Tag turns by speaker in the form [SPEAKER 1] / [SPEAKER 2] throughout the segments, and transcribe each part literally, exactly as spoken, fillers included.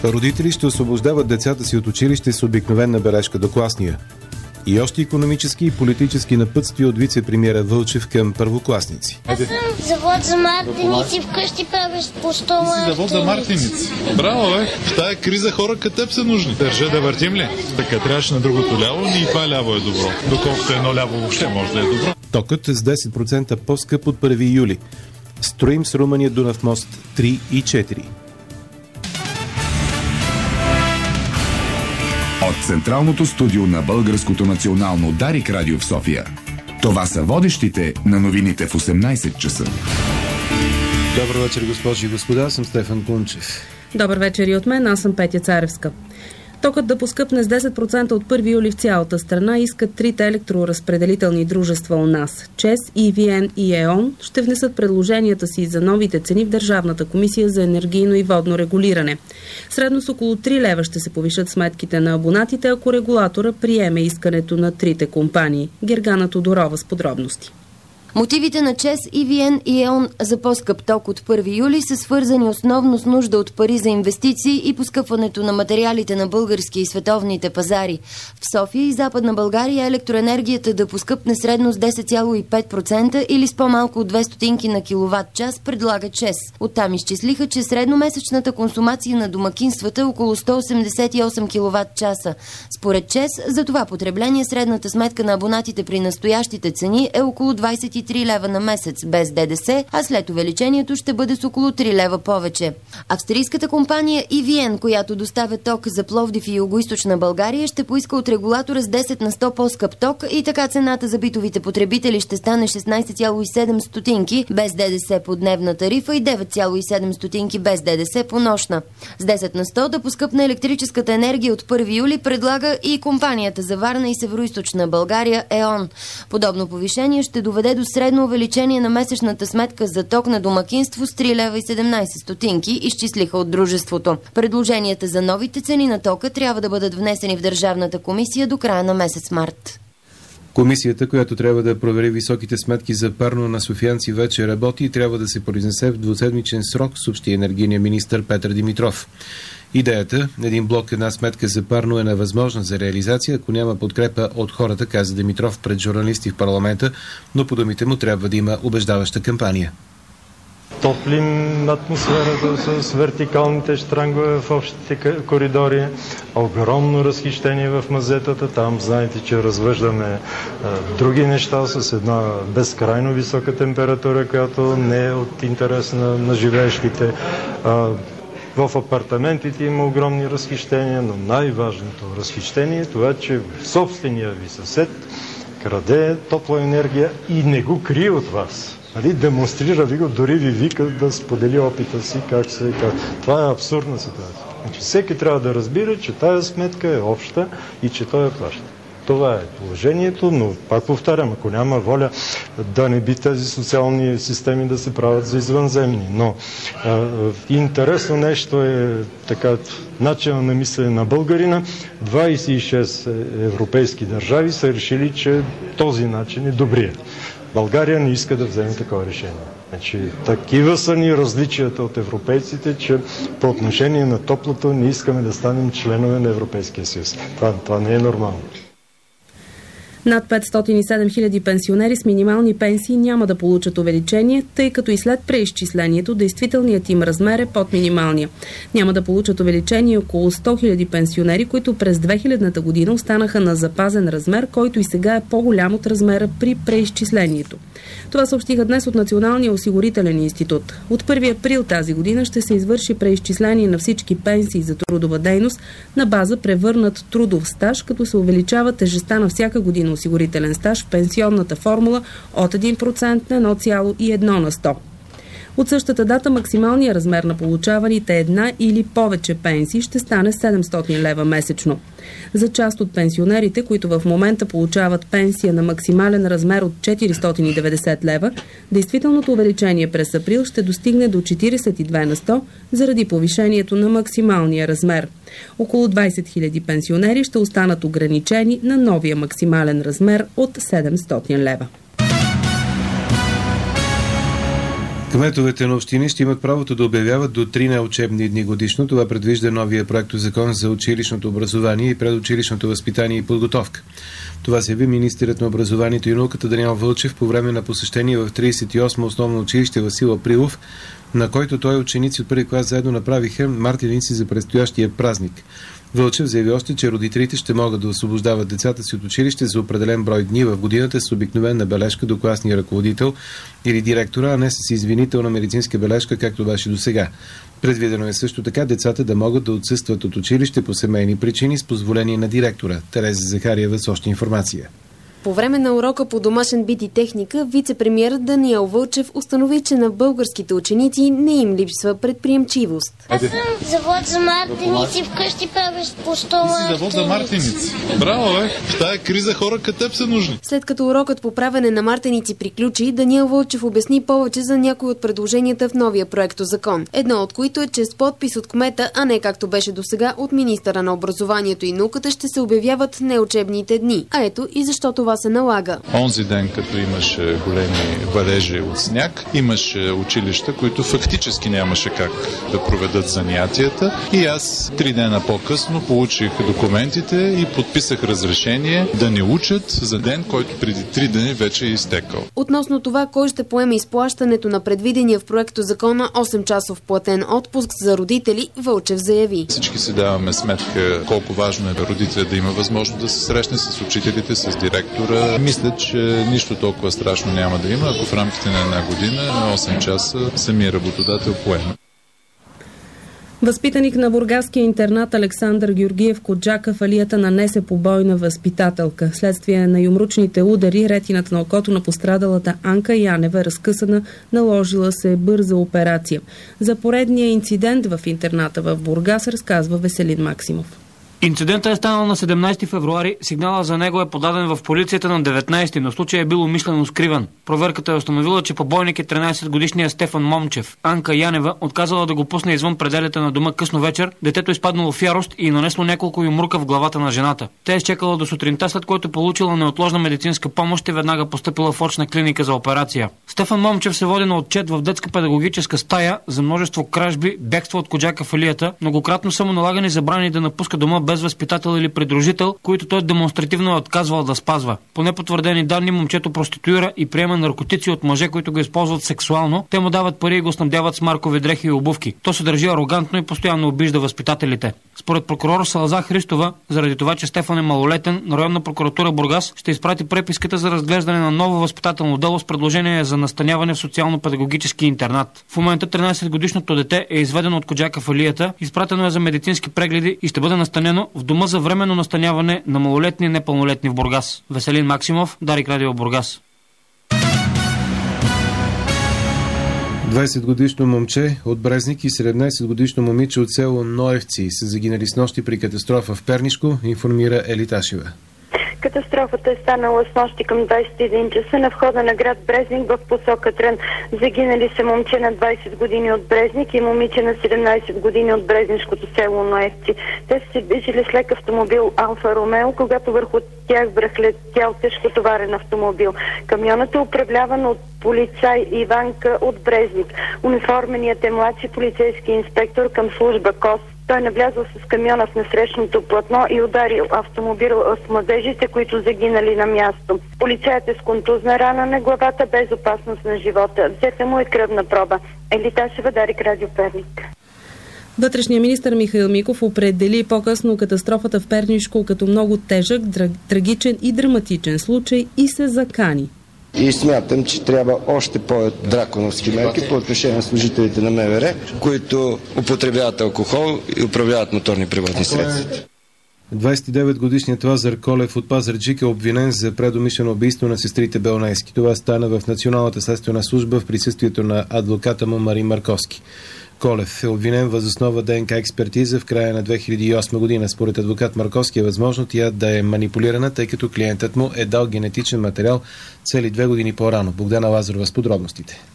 [SPEAKER 1] Родители ще освобождават децата си от училище с обикновена бележка до класния. И още икономически и политически напътствия от вице-премиера Вълчев към първокласници.
[SPEAKER 2] Аз съм завод за мартеници, вкъщи правиш по сто мартеници.
[SPEAKER 3] Завод за мартеници. Браво, бе! В тая криза хора като теб са нужни. Държа да въртим ли? Така трябваше на другото ляво, и това ляво е добро. Доколкото едно ляво въобще може да е добро.
[SPEAKER 1] Токът е с десет процента по-скъп от първи юли. Строим с Румъния Дунав мост три и четири.
[SPEAKER 4] От централното студио на Българското национално Дарик радио в София. Това са водещите на новините в осемнайсет часа.
[SPEAKER 1] Добър вечер, госпожи и господа, аз съм Стефан Кунчев.
[SPEAKER 5] Добър вечер и от мен, аз съм Петя Царевска. Токът да поскъпне с десет процента от първи юли в цялата страна искат трите електроразпределителни дружества у нас. ЧЕЗ, и ви ен и Е.ОН ще внесат предложенията си за новите цени в Държавната комисия за енергийно и водно регулиране. Средно с около три лева ще се повишат сметките на абонатите, ако регулатора приеме искането на трите компании. Гергана Тодорова с подробности.
[SPEAKER 6] Мотивите на ЧЕЗ, и ви ен и Е.ОН за по-скъп ток от първи юли са свързани основно с нужда от пари за инвестиции и поскъпването на материалите на български и световните пазари. В София и Западна България електроенергията да поскъпне средно с десет цяло и пет процента или с по-малко от две стотинки на киловатт-час, предлага ЧЕЗ. Оттам изчислиха, че средномесечната консумация на домакинствата е около сто осемдесет и осем киловатт-часа. Според ЧЕЗ, за това потребление средната сметка на абонатите при настоящите цени е около двайсет и три лева на месец без ДДС, а след увеличението ще бъде с около три лева повече. Австрийската компания и ви ен, която доставя ток за Пловдив и Югоизточна България, ще поиска от регулатора с десет на сто по-скъп ток и така цената за битовите потребители ще стане шестнайсет цяло и седем стотинки без ДДС по дневна тарифа и девет цяло и седем стотинки без ДДС по нощна. С десет на сто да поскъпне електрическата енергия от първи юли предлага и компанията за Варна и Североизточна България Е.ОН. Подобно повишение ще доведе до средно увеличение на месечната сметка за ток на домакинство с три лева и седемнайсет стотинки, изчислиха от дружеството. Предложенията за новите цени на тока трябва да бъдат внесени в Държавната комисия до края на месец март.
[SPEAKER 1] Комисията, която трябва да провери високите сметки за парно на софиянци, вече работи и трябва да се произнесе в двуседмичен срок, съобщи енергийният министър Петър Димитров. Идеята, един блок, една сметка за парно е невъзможна за реализация, ако няма подкрепа от хората, каза Димитров пред журналисти в парламента, но по думите му трябва да има убеждаваща кампания.
[SPEAKER 7] Топлим атмосферата с вертикалните щрангове в общите коридори, огромно разхищение в мазетата. Там знаете, че развъждаме а, други неща с една безкрайно висока температура, която не е от интерес на, на живеещите. А, В апартаментите има огромни разхищения, но най-важното разхищение е това, че собствения ви съсед краде топла енергия и не го крие от вас. Нали? Демонстрира ви го, дори ви вика да сподели опита си, как се казва. Това е абсурдна ситуация. Значи, всеки трябва да разбира, че тая сметка е обща и че той я плаща. Това е положението, но пак повтарям, ако няма воля да не би тези социални системи да се правят за извънземни. Но а, интересно нещо е така начинът на мислене на българина. двайсет и шест европейски държави са решили, че този начин е добрия. България не иска да вземе такова решение. Значи, такива са ни различията от европейците, че по отношение на топлото не искаме да станем членове на Европейския съюз. Това, това не е нормално.
[SPEAKER 5] Над петстотин и седем хиляди пенсионери с минимални пенсии няма да получат увеличение, тъй като и след преизчислението действителният им размер е под минималния. Няма да получат увеличение около сто хиляди пенсионери, които през две хилядната година останаха на запазен размер, който и сега е по-голям от размера при преизчислението. Това съобщиха днес от Националния осигурителен институт. От първи април тази година ще се извърши преизчисление на всички пенсии за трудова дейност на база превърнат трудов стаж, като се увеличава тежестта на всяка година осигурителен стаж в пенсионната формула от един процент на едно цяло и едно на сто. От същата дата максималният размер на получаваните една или повече пенсии ще стане седемстотин лева месечно. За част от пенсионерите, които в момента получават пенсия на максимален размер от четиристотин и деветдесет лева, действителното увеличение през април ще достигне до четирийсет и две на сто заради повишението на максималния размер. Около двайсет хиляди пенсионери ще останат ограничени на новия максимален размер от седемстотин лева.
[SPEAKER 1] Кметовете на общини ще имат правото да обявяват до три неучебни дни годишно. Това предвижда новия проектозакон за училищното образование и предучилищното възпитание и подготовка. Това се яви министърът на образованието и науката Даниел Вълчев по време на посещение в тридесет и осмо основно училище Васил Априлов, на който той и ученици от първи клас заедно направиха мартеници за предстоящия празник. Вълчев заяви още, че родителите ще могат да освобождават децата си от училище за определен брой дни в годината с обикновена бележка до класния ръководител или директора, а не с извинителна медицинска бележка, както беше досега. Предвидено е също така децата да могат да отсъстват от училище по семейни причини с позволение на директора. Тереза Захариева с още информация.
[SPEAKER 8] По време на урока по домашен бит и техника, вице-премиерът Даниел Вълчев установи, че на българските ученици не им липсва предприемчивост.
[SPEAKER 2] Аз съм завод за мартеници, вкъщи правиш по стола.
[SPEAKER 3] Ти си завод за мартеници. Браво, бе! В тая криза хора като теб са нужни.
[SPEAKER 8] След като урокът по правене на мартеници приключи, Даниел Вълчев обясни повече за някои от предложенията в новия проектозакон. Едно от които е, че с подпис от кмета, а не както беше досега от министъра на образованието и науката, ще се обявяват неучебните дни. А ето и защо това се налага.
[SPEAKER 3] Онзи ден, като имаше големи валежи от сняг, имаше училища, които фактически нямаше как да проведат занятията. И аз три дена по-късно получих документите и подписах разрешение да не учат за ден, който преди три дни вече е изтекал.
[SPEAKER 8] Относно това, кой ще поеме изплащането на предвидения в проекто закона осем часов платен отпуск за родители, Вълчев заяви.
[SPEAKER 3] Всички си даваме сметка колко важно е родителя да има възможност да се срещне с учителите, с директора. Мисля, че нищо толкова страшно няма да има, ако в рамките на една година, на осем часа, самия работодател поема.
[SPEAKER 5] Възпитаник на бургаския интернат Александър Георгиев Коджака в алията нанесе побой на възпитателка. Следствие на юмручните удари, ретината на окото на пострадалата Анка Янева разкъсана, наложила се бърза операция. За поредния инцидент в интерната в Бургас разказва Веселин Максимов.
[SPEAKER 9] Инцидентът е станал на седемнайсети февруари, сигналът за него е подаден в полицията на деветнайсети, но случай е бил умишлено скриван. Проверката е установила, че побойник е тринайсетгодишният Стефан Момчев. Анка Янева отказала да го пусне извън пределите на дома късно вечер, детето изпаднало в ярост и нанесло няколко юмрука в главата на жената. Тя е изчекала до сутринта, след което получила неотложна медицинска помощ и веднага постъпила в очна клиника за операция. Стефан Момчев се води на отчет в детска педагогическа стая за множество кражби, бягства от Коджака в алията, многократно са му налагани забрани да напуска дома без възпитател или придружител, които той демонстративно е отказвал да спазва. По непотвърдени данни, момчето проституира и приема наркотици от мъже, които го използват сексуално. Те му дават пари и го снабдяват с маркови дрехи и обувки. То се държи арогантно и постоянно обижда възпитателите. Според прокурор Салазар Христова, заради това, че Стефан е малолетен, на районна прокуратура Бургас ще изпрати преписката за разглеждане на ново възпитателно дело с предложение за настаняване в социално-педагогически интернат. В момента тринайсетгодишното дете е изведено от Коджака в алията, изпратено е за медицински прегледи и ще бъде настанено в дома за временно настаняване на малолетни и непълнолетни в Бургас. Веселин Максимов, Дарик Радио Бургас.
[SPEAKER 1] двайсетгодишно момче от Брезник и седемнайсетгодишно момиче от село Ноевци са загинали снощи при катастрофа в Пернишко, информира Елиташева.
[SPEAKER 10] Катастрофата е станала с нощи към двайсет и един часа на входа на град Брезник в посока Трън. Загинали са момче на двайсет години от Брезник и момиче на седемнайсет години от брезнишкото село Ноевци. Те са се движили с лек автомобил Алфа Ромео, когато върху тях връхлетял тежкотоварен автомобил. Камионът е управляван от полицай Иванка от Брезник. Униформеният е младши полицейски инспектор към служба КОС. Той навлязъл с камиона в насрещното платно и ударил автомобил с младежите, които загинали на място. Полицаят е с контузна рана на главата без опасност на живота. Взета му е кръвна проба. Елиташева, Дарик Радио Перник.
[SPEAKER 5] Вътрешният министър Михаил Миков определи по-късно катастрофата в Пернишко като много тежък, трагичен и драматичен случай и се закани.
[SPEAKER 11] И смятам, че трябва още по-драконовски мерки по отношение на служителите на МВР, които употребяват алкохол и управляват моторни превозни средства.
[SPEAKER 1] двайсет и девет годишният Лазар Колев от Пазарджик е обвинен за предумишлено убийство на сестрите Белнайски. Това стана в Националната следствена служба в присъствието на адвоката му Марин Марковски. Колев е обвинен въз основа ДНК експертиза в края на две хиляди и осма година. Според адвокат Марковски е възможно тя да е манипулирана, тъй като клиентът му е дал генетичен материал цели две години по-рано. Богдана Лазарова с подробностите.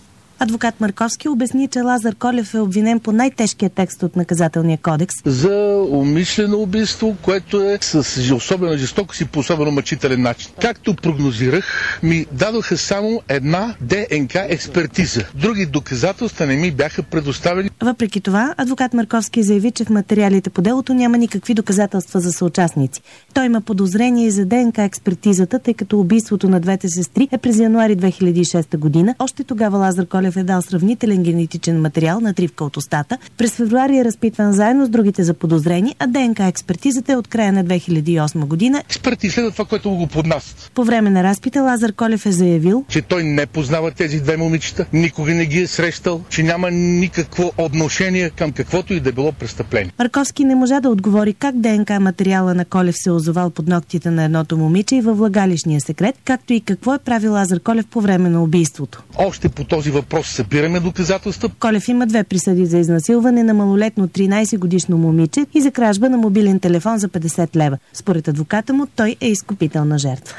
[SPEAKER 12] Адвокат Марковски обясни, че Лазар Колев е обвинен по най-тежкия текст от наказателния кодекс.
[SPEAKER 13] За умишлено убийство, което е с особена жестокост и по особено мъчителен начин. Както прогнозирах, ми дадоха само една ДНК експертиза. Други доказателства не ми бяха предоставени.
[SPEAKER 12] Въпреки това, адвокат Марковски заяви, че в материалите по делото няма никакви доказателства за съучастници. Той има подозрение за ДНК експертизата, тъй като убийството на двете сестри е през януари две хиляди и шеста година. Още тогава Лазар Колев е дал сравнителен генетичен материал на тривка от устата. През февруари е разпитван заедно с другите заподозрени, а ДНК експертизата е от края на две хиляди и осма година.
[SPEAKER 13] Експерти следва това, което го поднасят.
[SPEAKER 12] По време на разпита Лазар Колев е заявил,
[SPEAKER 13] че той не познава тези две момичета, никога не ги е срещал, че няма никакво отношение към каквото и да било престъпление.
[SPEAKER 12] Марковски не можа да отговори как ДНК материала на Колев се озовал под ногтите на едното момиче и във влагалищния секрет, както и какво е правил Лазар Колев по време на убийството.
[SPEAKER 13] Още по този въпрос събираме доказателства.
[SPEAKER 12] Колев има две присъди за изнасилване на малолетно тринайсет годишно момиче и за кражба на мобилен телефон за петдесет лева. Според адвоката му, той е изкупителна жертва.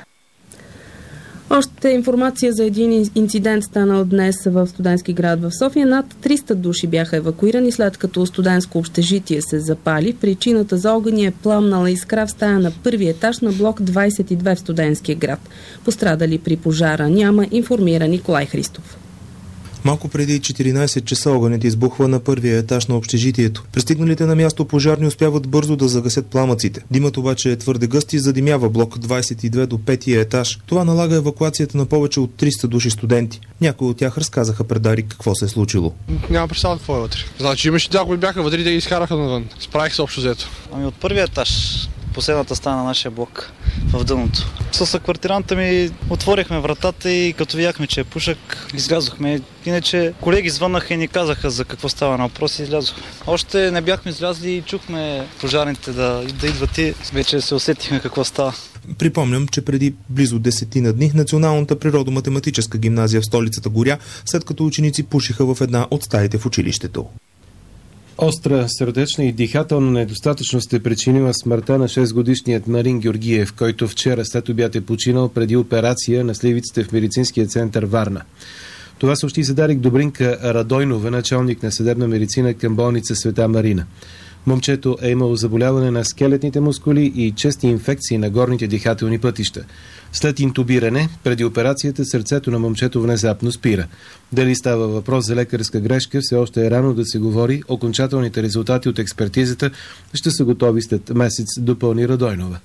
[SPEAKER 5] Още информация за един инцидент станал днес в Студентски град в София. Над триста души бяха евакуирани, след като студентско общежитие се запали. Причината за огъня е пламнала искра в стая на първи етаж на блок двайсет и две в Студентския град. Пострадали при пожара няма, информира Николай Христов.
[SPEAKER 14] Малко преди четиринайсет часа огънят избухва на първия етаж на общежитието. Пристигналите на място пожарни успяват бързо да загасят пламъците. Димът обаче е твърде гъст и задимява блок двайсет и две до петия етаж. Това налага евакуацията на повече от триста души студенти. Някои от тях разказаха пред Дарик какво се е случило.
[SPEAKER 15] Няма представа какво е вътре. Значи имаше някои бяха вътре и да ги изкараха навън. Справих се общо взето.
[SPEAKER 16] Ами от първия етаж, последната стая на нашия блок, в дъното. С квартиранта ми отворихме вратата и като видяхме, че е пушък, излязохме. Иначе колеги звъннаха и ни казаха за какво става на въпрос и излязохме. Още не бяхме излязли и чухме пожарните да, да идват и вече се усетихме какво става.
[SPEAKER 14] Припомням, че преди близо десетина дни Националната природо-математическа гимназия в столицата горя, след като ученици пушиха в една от стаите в училището.
[SPEAKER 1] Остра сърдечна и дихателна недостатъчност е причинила смъртта на шестгодишният Марин Георгиев, който вчера след обяд е починал преди операция на сливиците в медицинския център Варна. Това съобщи за Дарик Добринка Радойнова, началник на съдебна медицина към болница Света Марина. Момчето е имало заболяване на скелетните мускули и чести инфекции на горните дихателни пътища. След интубиране, преди операцията, сърцето на момчето внезапно спира. Дали става въпрос за лекарска грешка, все още е рано да се говори. Окончателните резултати от експертизата ще са готови след месец, допълни Радойнова.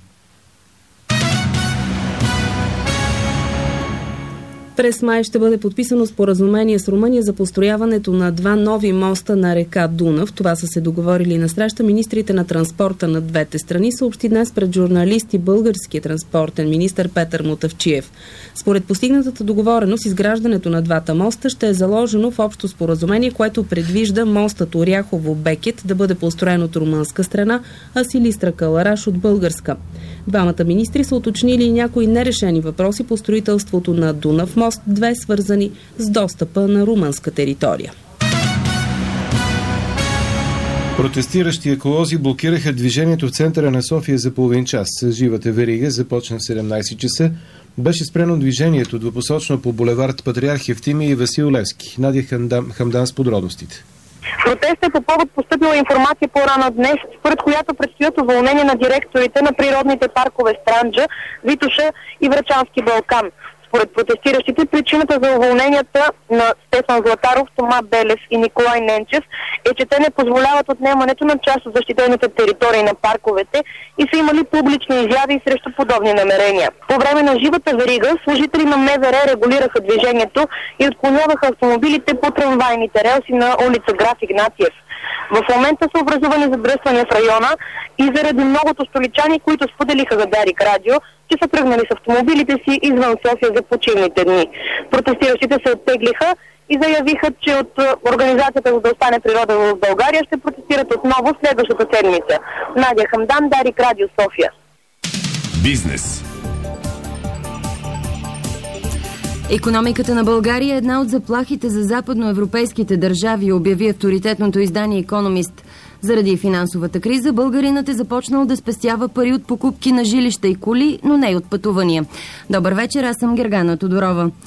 [SPEAKER 5] През май ще бъде подписано споразумение с Румъния за построяването на два нови моста на река Дунав. Това са се договорили на среща министрите на транспорта на двете страни, съобщи днес пред журналисти българският транспортен министър Петър Мутафчиев. Според постигнатата договореност, изграждането на двата моста ще е заложено в общо споразумение, което предвижда мостът Оряхово-Бекет да бъде построен от румънска страна, а Силистра-Калараш от българска. Двамата министри са уточнили и някои нерешени въпроси по строителството на Дунав мост две, свързани с достъпа на румънска територия.
[SPEAKER 1] Протестиращи еколози блокираха движението в центъра на София за половин час. Живата верига започна в седемнайсет часа. Беше спрено движението двупосочно по булевард Патриарх Евтимий и Васил Левски. Надя Хамдан, Хамдан с подробностите.
[SPEAKER 17] Протестът е по повод постъпила информация по-рано днес, според която предстоят уволнение на директорите на природните паркове Странджа, Витоша и Врачански Балкан. Според протестиращите, причината за уволненията на Стефан Златаров, Тома Белев и Николай Ненчев е, че те не позволяват отнемането на част от защитените територии на парковете и са имали публични изяви срещу подобни намерения. По време на живата верига служители на МВР регулираха движението и отклоняваха автомобилите по трамвайните релси на улица Граф Игнатиев. В момента са образувани задръствания в района и заради многото столичани, които споделиха за Дарик Радио, че са тръгнали с автомобилите си извън София за почивните дни. Протестиращите се оттеглиха и заявиха, че от организацията за да остане природа в България ще протестират отново следващата седмица. Надя Хамдан, Дарик Радио, София.
[SPEAKER 4] Бизнес.
[SPEAKER 6] Икономиката на България е една от заплахите за западноевропейските държави, обяви авторитетното издание Икономист. Заради финансовата криза, българинът е започнал да спестява пари от покупки на жилища и коли, но не и от пътувания. Добър вечер, аз съм Гергана Тодорова.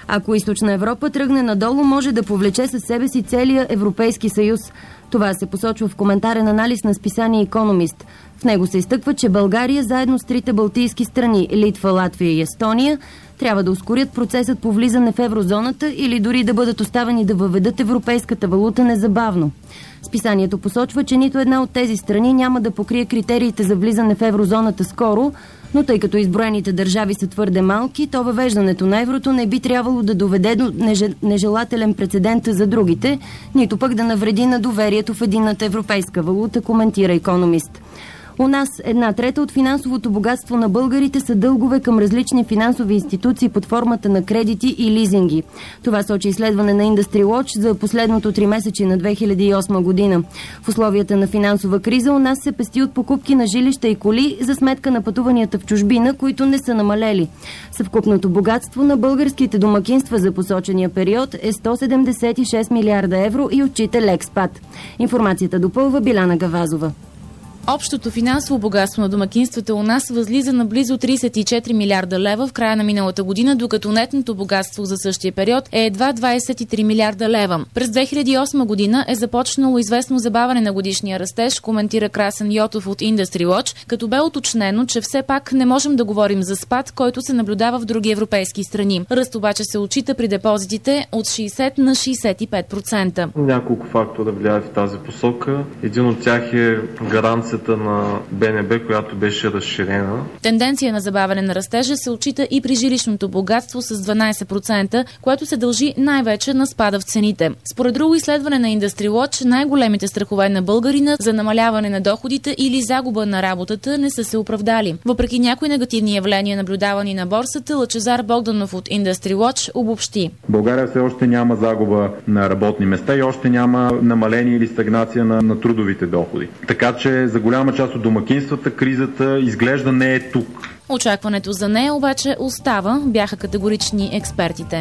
[SPEAKER 6] Ако Източна Европа тръгне надолу, може да повлече със себе си целия Европейски съюз. Това се посочва в коментарен анализ на списание Икономист. В него се изтъква, че България заедно с трите балтийски страни – Литва, Латвия и Естония – трябва да ускорят процесът по влизане в еврозоната или дори да бъдат оставени да въведат европейската валута незабавно. Списанието посочва, че нито една от тези страни няма да покрие критериите за влизане в еврозоната скоро, но тъй като изброените държави са твърде малки, то въвеждането на еврото не би трябвало да доведе до нежелателен прецедент за другите, нито пък да навреди на доверието в единната европейска валута, коментира Икономист. У нас една трета от финансовото богатство на българите са дългове към различни финансови институции под формата на кредити и лизинги. Това сочи изследване на Industry Watch за последното тримесечие на две хиляди и осма година. В условията на финансова криза у нас се пести от покупки на жилища и коли за сметка на пътуванията в чужбина, които не са намалели. Съвкупното богатство на българските домакинства за посочения период е сто седемдесет и шест милиарда евро и отчита лек спад. Информацията допълва Биляна Гавазова.
[SPEAKER 18] Общото финансово богатство на домакинствата у нас възлиза на близо тридесет и четири милиарда лева в края на миналата година, докато нетното богатство за същия период е едва двадесет и три милиарда лева. През две хиляди и осма година е започнало известно забавяне на годишния растеж, коментира Красен Йотов от Industry Watch, като бе уточнено, че все пак не можем да говорим за спад, който се наблюдава в други европейски страни. Ръст обаче се отчита при депозитите от шейсет на шейсет и пет процента.
[SPEAKER 19] Няколко фактора влияят в тази посока. Един от тях е гаранция на БНБ, която беше разширена.
[SPEAKER 18] Тенденция на забавяне на растежа се отчита и при жилищното богатство с дванадесет процента, което се дължи най-вече на спада в цените. Според друго изследване на Industry Watch, най-големите страхове на българина за намаляване на доходите или загуба на работата не са се оправдали. Въпреки някои негативни явления, наблюдавани на борсата, Лъчезар Богданов от Industry Watch обобщи.
[SPEAKER 20] България все още няма загуба на работни места и още няма намаление или стагнация на, на трудовите доходи. Така че за голяма част от домакинствата кризата изглежда не е тук.
[SPEAKER 18] Очакването за нея обаче остава, бяха категорични експертите.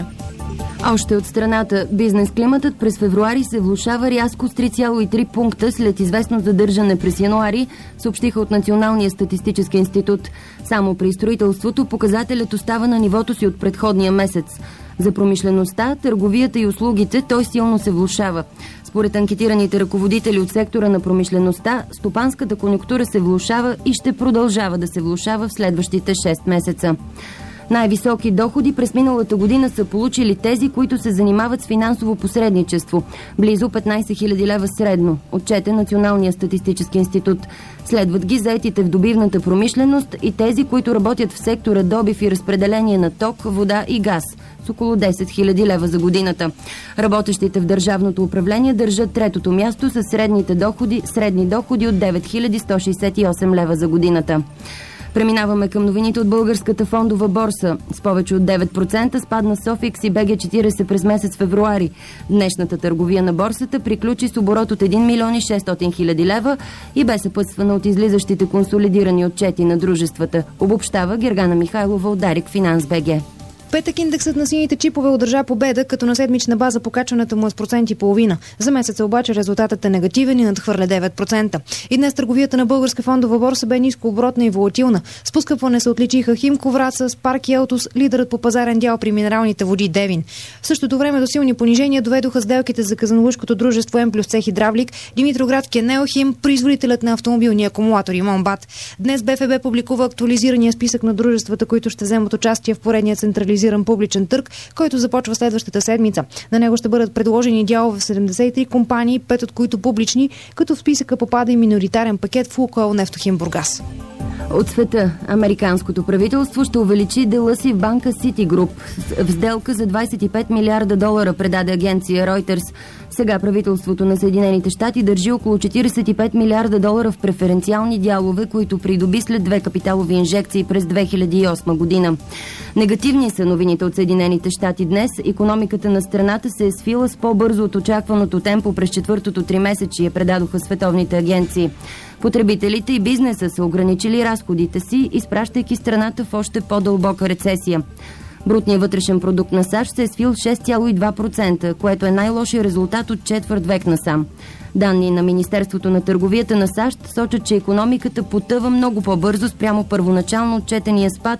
[SPEAKER 6] Още от страната, бизнес климатът през февруари се влошава рязко с три цяло и три пункта след известно задържане през януари, съобщиха от Националния статистически институт. Само при строителството показателят остава на нивото си от предходния месец. За промишлеността, търговията и услугите той силно се влошава. Според анкетираните ръководители от сектора на промишлеността, стопанската конюнктура се влошава и ще продължава да се влошава в следващите шест месеца. Най-високи доходи през миналата година са получили тези, които се занимават с финансово посредничество. Близо петнадесет хиляди лева средно, отчете Националния статистически институт. Следват ги заетите в добивната промишленост и тези, които работят в сектора добив и разпределение на ток, вода и газ с около десет хиляди лева за годината. Работещите в държавното управление държат третото място с средните доходи, средни доходи от девет хиляди сто шейсет и осем лева за годината. Преминаваме към новините от Българската фондова борса. С повече от девет процента спадна Софикс и БГ четиридесет през месец февруари. Днешната търговия на борсата приключи с оборот от един милион и шестстотин хиляди лева и бе съпътствана от излизащите консолидирани отчети на дружествата. Обобщава Гергана Михайлова от Дарик Финанс БГ.
[SPEAKER 21] Петък индексът на сините чипове удържа победа, като на седмична база покачването му е с процент и половина. За месеца обаче резултатът е негативен и надхвърля девет процента. И днес търговията на Българска фондова борса бе ниско оборотна и волатилна. С поскъпване се отличиха Химко Враца, Спарк и Елтос, лидерът по пазарен дял при минералните води Девин. В същото време до силни понижения доведоха сделките за казанлъшкото дружество М плюс С Хидравлик, Димитроградския Неохим, производителят на автомобилни акумулатори Монбат. Днес БФБ публикува актуализирания списък на дружествата, които ще вземат участие в поредния централизиран публичен търг, който започва следващата седмица. На него ще бъдат предложени дялове в седемдесет и три компании, пет от които публични, като в списъка попада и миноритарен пакет в Лукойл Нефтохим Бургас.
[SPEAKER 6] От света, американското правителство ще увеличи дела си в банка Citigroup в сделка за двадесет и пет милиарда долара, предаде агенция Reuters. Сега правителството на Съединените щати държи около четиридесет и пет милиарда долара в преференциални дялове, които придоби след две капиталови инжекции през две хиляди и осма година. Негативни са новините от Съединените щати днес. Икономиката на страната се е свила с по-бързо от очакваното темпо през четвъртото тримесечие, предадоха световните агенции. Потребителите и бизнеса са ограничили разходите си, изпращайки страната в още по-дълбока рецесия. Брутният вътрешен продукт на САЩ се е свил шест цяло и два процента, което е най-лошият резултат от четвърт век насам. Данни на Министерството на търговията на САЩ сочат, че икономиката потъва много по-бързо спрямо първоначално отчетения спад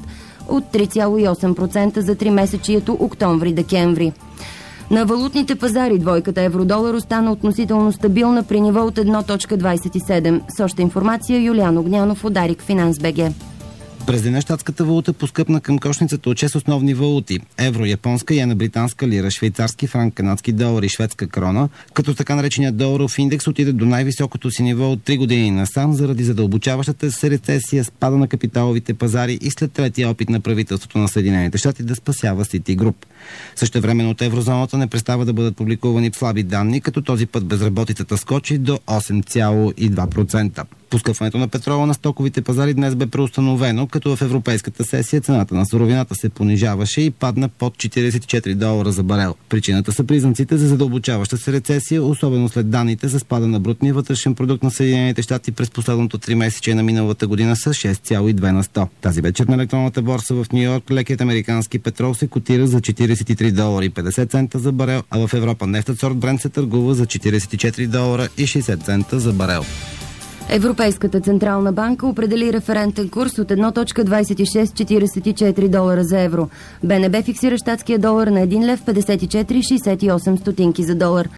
[SPEAKER 6] от три цяло и осем процента за тримесечието октомври-декември. На валутните пазари двойката евро-долар остана относително стабилна при ниво от едно цяло двадесет и седем. С още информация Юлиан Огнянов от Дарик Финанс БГ.
[SPEAKER 7] През деня щатската валута поскъпна към кошницата от шест основни валути – евро, японска, йена, британска лира, швейцарски франк, канадски долар и шведска крона, като така нареченият доларов индекс отиде до най-високото си ниво от три години насам заради задълбочаващата се рецесия, спада на капиталовите пазари и след третия опит на правителството на Съединените щати да спасява Citigroup. Същевременно от еврозоната не престава да бъдат публикувани слаби данни, като този път безработицата скочи до осем цяло и две процента. Поскъпването на петрола на стоковите пазари днес бе преустановено, като в европейската сесия цената на суровината се понижаваше и падна под четиридесет и четири долара за барел. Причината са признаците за задълбочаваща се рецесия, особено след данните за спада на брутния вътрешен продукт на Съединените щати през последното тримесечие на миналата година с шест цяло и две на сто. Тази вечер на електронната борса в Ню Йорк лекият американски петрол се котира за четиридесет и три долара и петдесет цента за барел, а в Европа нефтът сорт Брент се търгува за четиридесет и четири долара и шейсет цента за барел.
[SPEAKER 6] Европейската централна банка определи референтен курс от едно цяло двадесет и шест четиридесет и четири долара за евро. БНБ фиксира щатския долар на един лев петдесет и четири шейсет и осем стотинки за долар.